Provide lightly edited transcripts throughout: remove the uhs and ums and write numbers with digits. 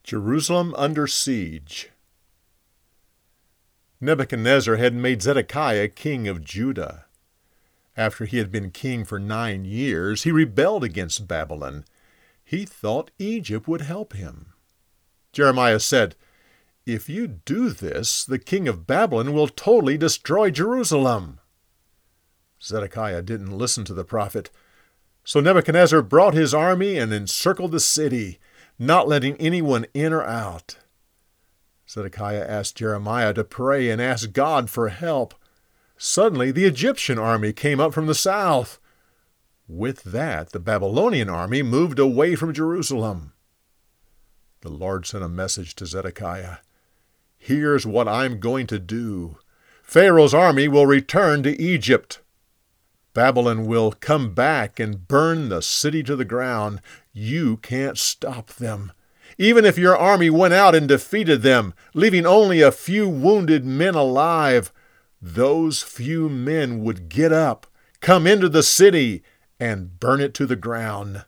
Jerusalem under siege. Nebuchadnezzar had made Zedekiah king of Judah. After he had been king for 9 years, he rebelled against Babylon. He thought Egypt would help him. Jeremiah said, "If you do this, the king of Babylon will totally destroy Jerusalem." Zedekiah didn't listen to the prophet. So Nebuchadnezzar brought his army and encircled the city, not letting anyone in or out. Zedekiah asked Jeremiah to pray and ask God for help. Suddenly, the Egyptian army came up from the south. With that, the Babylonian army moved away from Jerusalem. The Lord sent a message to Zedekiah. "Here's what I'm going to do. Pharaoh's army will return to Egypt. Babylon will come back and burn the city to the ground. You can't stop them. Even if your army went out and defeated them, leaving only a few wounded men alive, those few men would get up, come into the city, and burn it to the ground."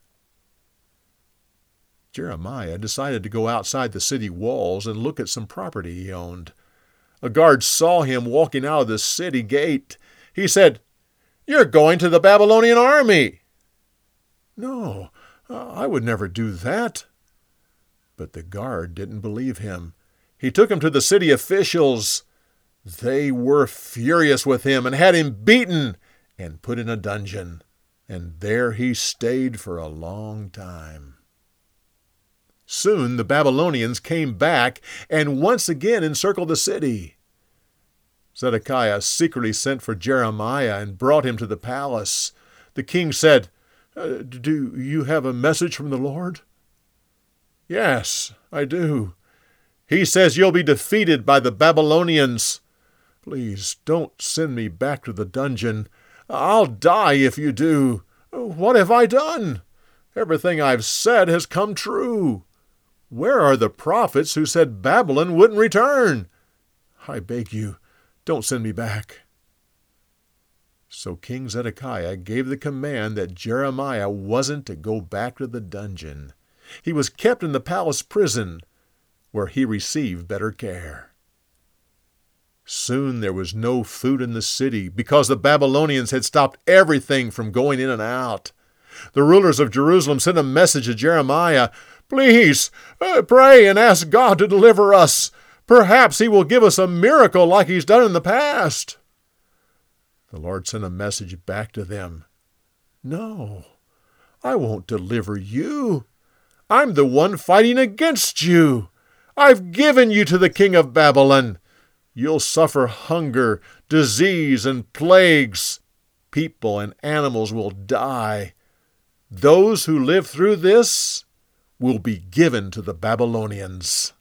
Jeremiah decided to go outside the city walls and look at some property he owned. A guard saw him walking out of the city gate. He said, "You're going to the Babylonian army." "No, I would never do that." But the guard didn't believe him. He took him to the city officials. They were furious with him and had him beaten and put in a dungeon. And there he stayed for a long time. Soon the Babylonians came back and once again encircled the city. Zedekiah secretly sent for Jeremiah and brought him to the palace. The king said, "Do you have a message from the Lord?" "Yes, I do. He says you'll be defeated by the Babylonians. Please don't send me back to the dungeon. I'll die if you do. What have I done? Everything I've said has come true. Where are the prophets who said Babylon wouldn't return? I beg you, don't send me back." So King Zedekiah gave the command that Jeremiah wasn't to go back to the dungeon. He was kept in the palace prison, where he received better care. Soon there was no food in the city because the Babylonians had stopped everything from going in and out. The rulers of Jerusalem sent a message to Jeremiah, "Please, pray and ask God to deliver us. Perhaps he will give us a miracle like he's done in the past." The Lord sent a message back to them. "No, I won't deliver you. I'm the one fighting against you. I've given you to the king of Babylon. You'll suffer hunger, disease, and plagues. People and animals will die. Those who live through this will be given to the Babylonians."